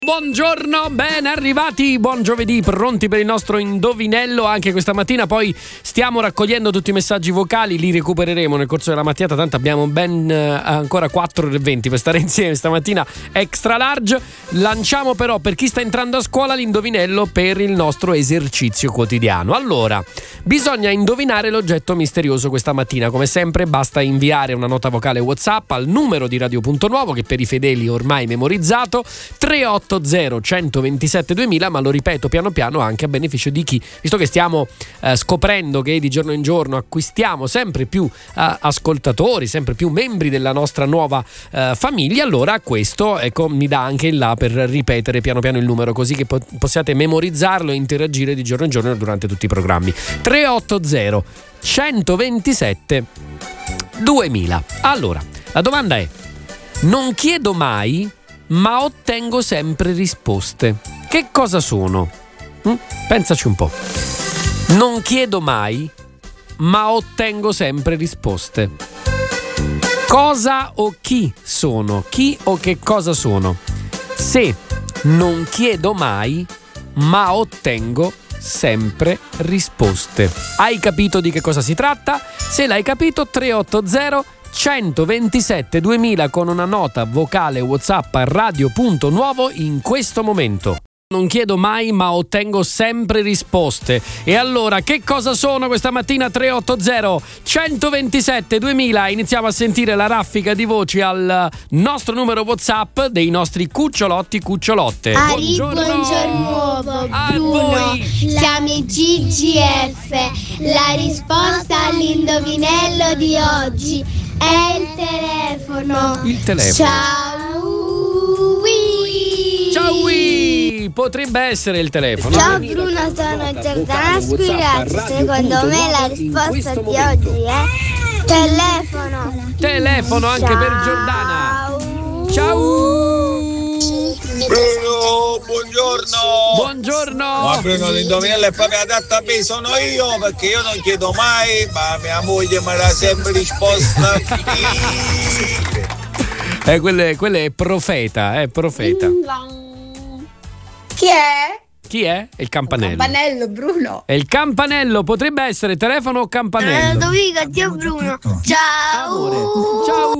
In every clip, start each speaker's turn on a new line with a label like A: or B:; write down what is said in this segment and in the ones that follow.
A: Buongiorno, ben arrivati, buon giovedì, pronti per il nostro indovinello anche questa mattina. Poi stiamo raccogliendo tutti i messaggi vocali, li recupereremo nel corso della mattinata, tanto abbiamo ben ancora 4:20 per stare insieme stamattina, extra large. Lanciamo però, per chi sta entrando a scuola, l'indovinello per il nostro esercizio quotidiano. Allora, bisogna indovinare l'oggetto misterioso questa mattina. Come sempre basta inviare una nota vocale WhatsApp al numero di Radio.Nuovo, che per i fedeli ormai memorizzato, 380 127 2000, ma lo ripeto piano piano anche a beneficio di chi, visto che stiamo scoprendo che di giorno in giorno acquistiamo sempre più ascoltatori, sempre più membri della nostra nuova famiglia, allora questo mi dà anche il là per ripetere piano piano il numero, così che possiate memorizzarlo e interagire di giorno in giorno durante tutti i programmi. 380 127 2000. Allora, la domanda è: non chiedo mai ma ottengo sempre risposte. Che cosa sono? Pensaci un po'. Non chiedo mai, ma ottengo sempre risposte. Cosa o chi sono? Chi o che cosa sono? Se non chiedo mai, ma ottengo sempre risposte. Hai capito di che cosa si tratta? Se l'hai capito, 380 127 2000 con una nota vocale WhatsApp a Radio.Nuovo in questo momento. Non chiedo mai ma ottengo sempre risposte. E allora che cosa sono questa mattina? 380 127 2000. Iniziamo a sentire la raffica di voci al nostro numero WhatsApp dei nostri cucciolotte.
B: Buongiorno Bruno, siamo i GGF. La risposta all'indovinello di oggi è il telefono.
A: Il telefono. Ciao. Potrebbe essere il telefono.
B: Ciao Bruno, sono Giordana Squilazzi. Secondo me la risposta di oggi è telefono.
A: Telefono anche per Giordana. Ciao.
C: Bruno, buongiorno. Ma Bruno, l'indovinello è proprio adatto a me, sono io, perché io non chiedo mai, ma mia moglie mi dà sempre risposta.
A: Quella è profeta, Chi è? È il campanello.
D: Campanello, Bruno.
A: È il campanello, potrebbe essere telefono o campanello.
B: Domenica, zio Bruno. Ciao.
A: Amore. Ciao.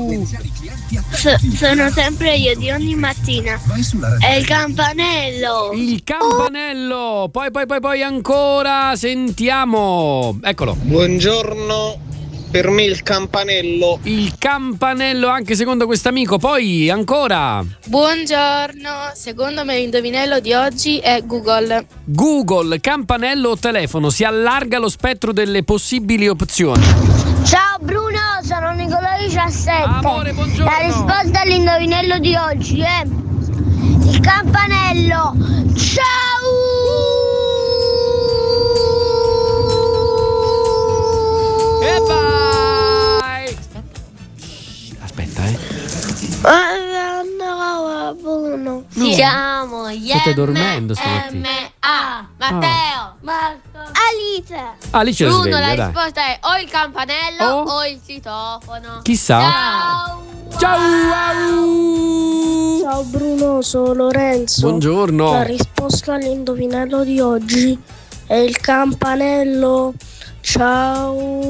B: Sono sempre io di ogni mattina. È il campanello.
A: Il campanello. Poi ancora sentiamo. Eccolo.
C: Buongiorno. Per me il campanello.
A: Il campanello anche secondo quest'amico. Poi ancora.
D: Buongiorno, secondo me l'indovinello di oggi è Google.
A: Google, campanello o telefono? Si allarga lo spettro delle possibili opzioni.
B: Ciao Bruno, sono Nicolò 17.
A: Amore, buongiorno.
B: La risposta all'indovinello di oggi è il campanello. Ciao!
A: E vai! Aspetta,
B: Bruno.
A: No.
B: Siamo
A: State dormendo stamattina.
D: Matteo,
B: Marco,
A: Alice è
D: Bruno,
A: sveglia,
D: la
A: dai.
D: risposta è o il campanello o il citofono.
A: Chissà.
D: Ciao.
E: Ciao Bruno, sono Lorenzo.
A: Buongiorno.
E: La risposta all'indovinello di oggi è il campanello. Ciao.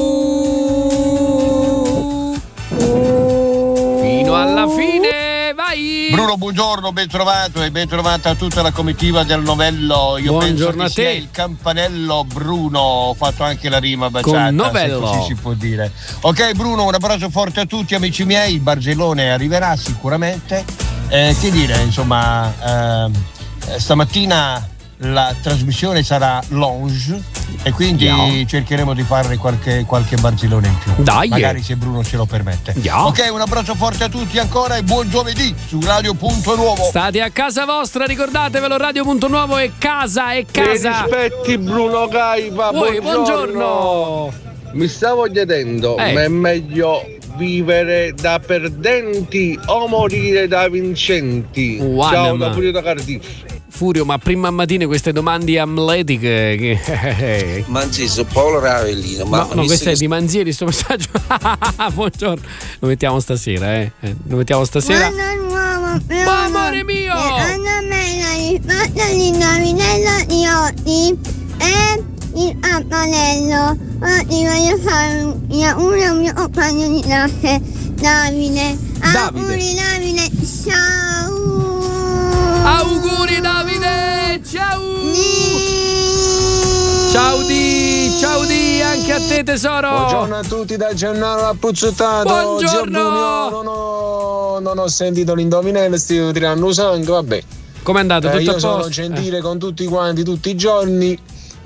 A: Fino alla fine, vai.
C: Bruno, buongiorno, ben trovato e ben trovata a tutta la comitiva del novello. Io
A: Buongiorno
C: penso che
A: a te.
C: sia il campanello Bruno. Ho fatto anche la rima baciata,
A: Con novello.
C: se così si può dire. Ok Bruno, un abbraccio forte a tutti amici miei. Il Barcellona arriverà sicuramente. Che dire, insomma, stamattina la trasmissione sarà lounge e quindi cercheremo di fare qualche barzellone in più.
A: Dai.
C: Magari se Bruno ce lo permette. Ok, un abbraccio forte a tutti ancora e buon giovedì su Radio.Nuovo.
A: State a casa vostra, ricordatevelo, Radio.Nuovo è casa, è casa.
F: Rispetti Bruno Gaiva,
A: buongiorno.
F: Mi stavo chiedendo, ma è meglio vivere da perdenti o morire da vincenti? Ciao, da Furio da Cardiff.
A: Furio, ma prima mattina queste domande amletiche
G: Manzi, Paolo Ravellino.
A: Ma no, questo è di Manzieri, sto messaggio. Buongiorno. Lo mettiamo stasera, Lo mettiamo stasera.
B: Buongiorno
A: Amore mio!
B: Secondo me la risposta all'indovinello di oggi è il campanello. Oggi voglio fare un mio compagno di classe, Davide. Auguri Davide, ciao!
A: Auguri Davide, ciao! Ciao di, anche a te tesoro!
H: Buongiorno a tutti da Gennaro Appuzzottato.
A: Buongiorno!
H: Non ho sentito l'indovinello, stiamo tirando sangue, vabbè.
A: Com'è andato? Tutto a
H: io
A: posto?
H: sono gentile con tutti quanti, tutti i giorni.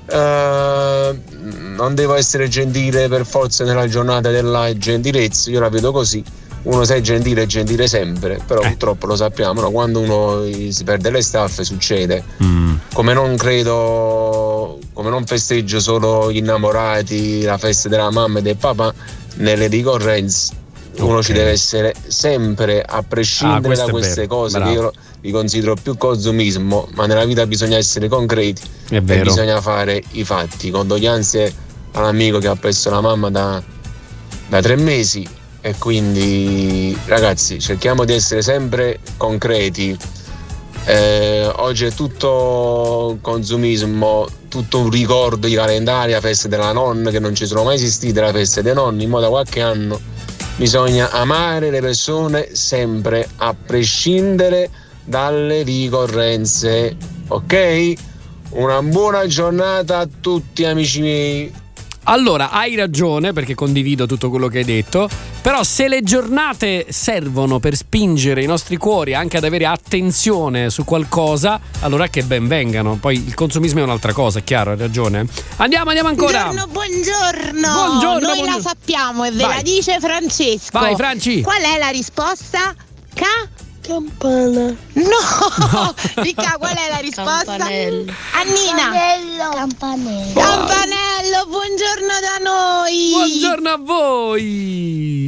H: Non devo essere gentile per forza nella giornata della gentilezza, io la vedo così. Uno sei gentile è gentile sempre, però purtroppo lo sappiamo, no? Quando uno si perde le staffe succede. Come non festeggio solo gli innamorati, la festa della mamma e del papà, nelle ricorrenze uno ci deve essere sempre, a prescindere da queste cose. Bravo. Che io li considero più consumismo, ma nella vita bisogna essere concreti e bisogna fare i fatti. Condoglianze all'amico che ha perso la mamma da 3 mesi. E quindi ragazzi, cerchiamo di essere sempre concreti. Oggi è tutto consumismo, tutto un ricordo di calendari, la festa della nonna, che non ci sono mai esistite, la festa dei nonni, in modo da qualche anno bisogna amare le persone sempre, a prescindere dalle ricorrenze, ok? Una buona giornata a tutti amici miei.
A: Allora, hai ragione, perché condivido tutto quello che hai detto, però se le giornate servono per spingere i nostri cuori anche ad avere attenzione su qualcosa, allora che ben vengano. Poi il consumismo è un'altra cosa, è chiaro, hai ragione. Andiamo ancora. Buongiorno.
I: Noi la sappiamo e ve la dice Francesco.
A: Vai Franci.
I: Qual è la risposta?
E: Campana.
I: No! Ricca, qual è la risposta?
E: Campanello.
I: Annina. Campanello, buongiorno da noi.
A: Buongiorno a voi.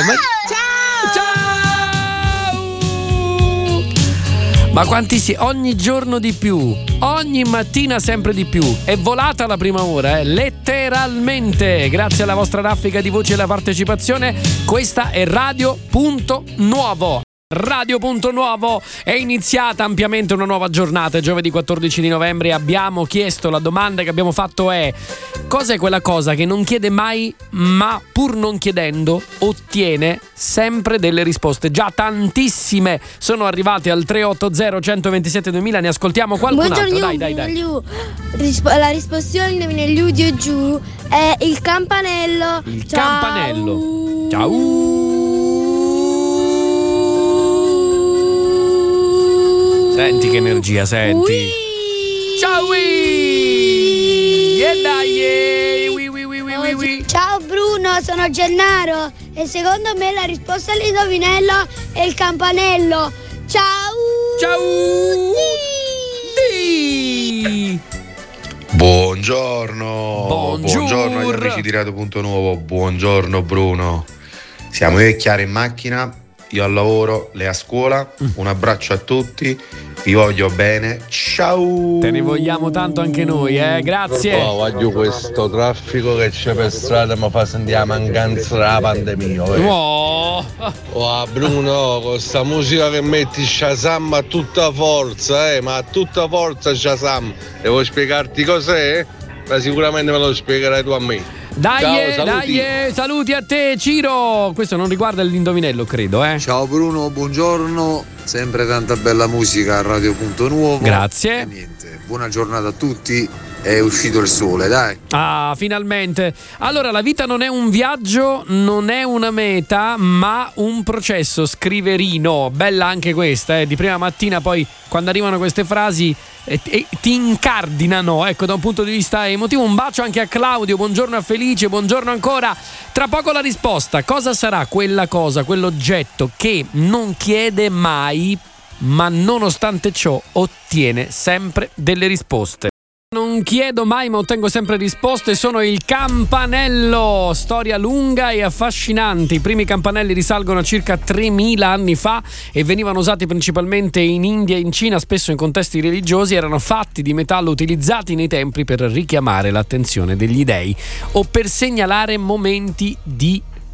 A: Ciao. Ma quanti ogni giorno di più, ogni mattina sempre di più. È volata la prima ora, letteralmente. Grazie alla vostra raffica di voci e alla partecipazione. Questa è Radio.Nuovo. Radio.Nuovo, è iniziata ampiamente una nuova giornata. Giovedì 14 di novembre abbiamo chiesto, la domanda che abbiamo fatto è: cos'è quella cosa che non chiede mai, ma pur non chiedendo ottiene sempre delle risposte? Già tantissime sono arrivate al 380 127 2000. Ne ascoltiamo qualcun altro. Dai.
B: La risposta all'indovinello di giù è il campanello.
A: Campanello. Ciao. Senti che energia, senti. Ciao! E dai!
B: Ciao Bruno, sono Gennaro e secondo me la risposta all'indovinello è il campanello. Ciao!
A: Di.
J: Buongiorno agli amici di Radio.Nuovo. Buongiorno Bruno. Siamo io e Chiara in macchina, io al lavoro, lei a scuola. Un abbraccio a tutti, vi voglio bene, ciao.
A: Te ne vogliamo tanto anche noi, grazie.
F: Voglio questo traffico che c'è per strada mi fa sentire la mancanza della pandemia. Bruno, con sta musica che metti Shazam a tutta forza, ma a tutta forza Shazam. Devo spiegarti cos'è? Ma sicuramente me lo spiegherai tu a me.
A: Dai, saluti a te Ciro. Questo non riguarda l'indovinello, credo,
K: Ciao Bruno, buongiorno. Sempre tanta bella musica a Radio.Nuovo.
A: Grazie.
K: E niente, buona giornata a tutti. È uscito il sole, dai.
A: Finalmente. Allora, la vita non è un viaggio, non è una meta, ma un processo, scrive Rino. Bella anche questa, di prima mattina. Poi quando arrivano queste frasi ti incardinano, ecco, da un punto di vista emotivo. Un bacio anche a Claudio, buongiorno a Felice, buongiorno ancora. Tra poco la risposta: cosa sarà quella cosa, quell'oggetto che non chiede mai, ma nonostante ciò ottiene sempre delle risposte? Non chiedo mai ma ottengo sempre risposte. Sono il campanello. Storia lunga e affascinante. I primi campanelli risalgono a circa 3000 anni fa e venivano usati principalmente in India e in Cina, spesso in contesti religiosi. Erano fatti di metallo utilizzati nei templi per richiamare l'attenzione degli dei o per segnalare momenti di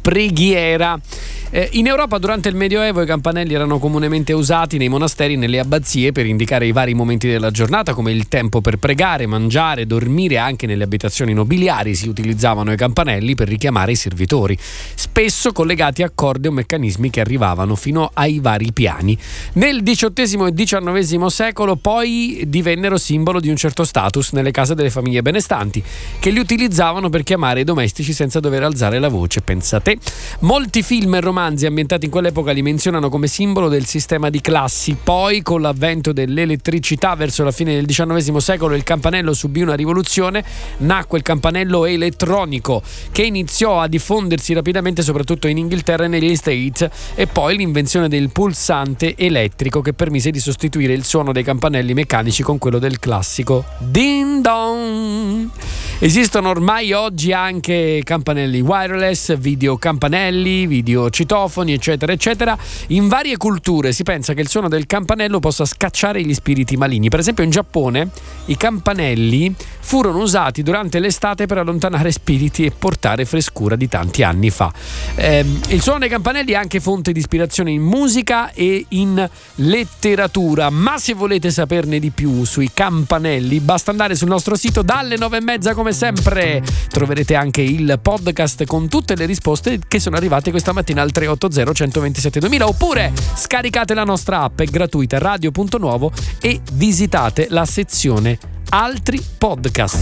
A: preghiera. In Europa durante il Medioevo i campanelli erano comunemente usati nei monasteri e nelle abbazie per indicare i vari momenti della giornata, come il tempo per pregare, mangiare, dormire. Anche nelle abitazioni nobiliari si utilizzavano i campanelli per richiamare i servitori, spesso collegati a corde o meccanismi che arrivavano fino ai vari piani. Nel XVIII e XIX secolo poi divennero simbolo di un certo status nelle case delle famiglie benestanti, che li utilizzavano per chiamare i domestici senza dover alzare la voce. Pensate, molti film e romanzi ambientati in quell'epoca li menzionano come simbolo del sistema di classi. Poi, con l'avvento dell'elettricità verso la fine del XIX secolo, il campanello subì una rivoluzione. Nacque il campanello elettronico, che iniziò a diffondersi rapidamente soprattutto in Inghilterra e negli States, e poi l'invenzione del pulsante elettrico, che permise di sostituire il suono dei campanelli meccanici con quello del classico ding dong. Esistono ormai oggi anche campanelli wireless, videocampanelli, videocitofoni, eccetera eccetera. In varie culture si pensa che il suono del campanello possa scacciare gli spiriti maligni. Per esempio in Giappone i campanelli furono usati durante l'estate per allontanare spiriti e portare frescura di tanti anni fa. Il suono dei campanelli è anche fonte di ispirazione in musica e in letteratura. Ma se volete saperne di più sui campanelli, basta andare sul nostro sito dalle 9:30. Come sempre troverete anche il podcast con tutte le risposte che sono arrivate questa mattina al 380 127 2000, oppure scaricate la nostra app, è gratuita, Radio.Nuovo, e visitate la sezione altri podcast.